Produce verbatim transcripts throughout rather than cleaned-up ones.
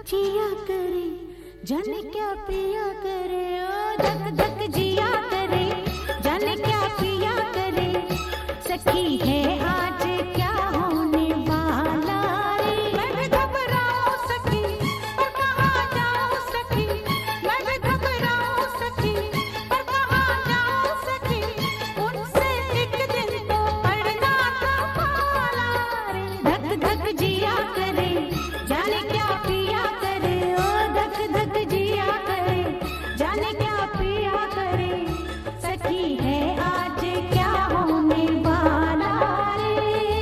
जिया करे जाने क्या पिया करे, ओ धक धक जिया करे जाने क्या पिया करे। सखी है आज क्या होने वाला रे, मैं भी घबराऊं सखी पर कहाँ जाऊं सखी, मैं भी घबराऊं सखी पर कहाँ जाऊं सखी। उनसे एक दिन तो पढ़ना था पाला रे, धक धक जिया करे जाने क्या पिया करे, ओ धक धक जिया करे जाने क्या पिया करे। सखी है आज क्या होने वाला रे।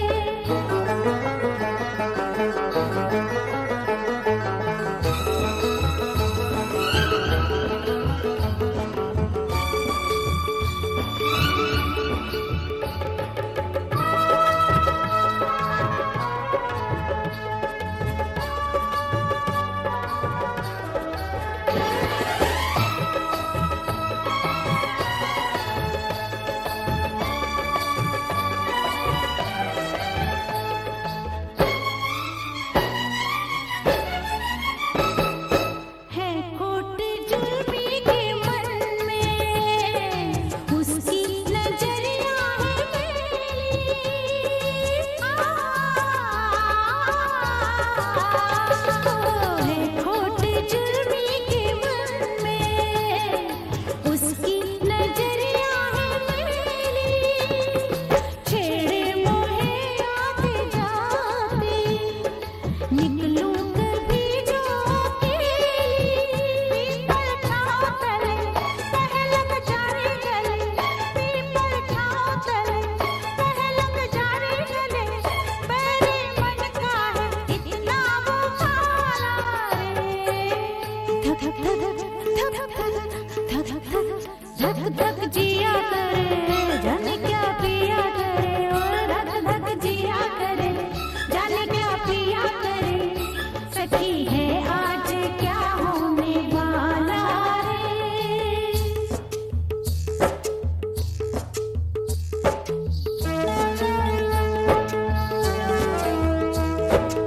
है खोट जुल्मी के मन में, उसकी नजरिया है मेरी। आ, है खोट जुल्मी के मन में, उसकी नजरिया है मेरी। छेड़े मोहे आते जाते निकलूं कभी जो अकेली। पीपल छाँव तले पहलक जाने गले, पीपल छाँव तले पहलक जाने गले। मेरे मन का है इतना वो भाला रे, धक धक धक धक धक धक धक जिया करे जाने क्या पिया करे, और धक धक जिया करे जाने क्या पिया करे। सखी है आज क्या होने वाला रे।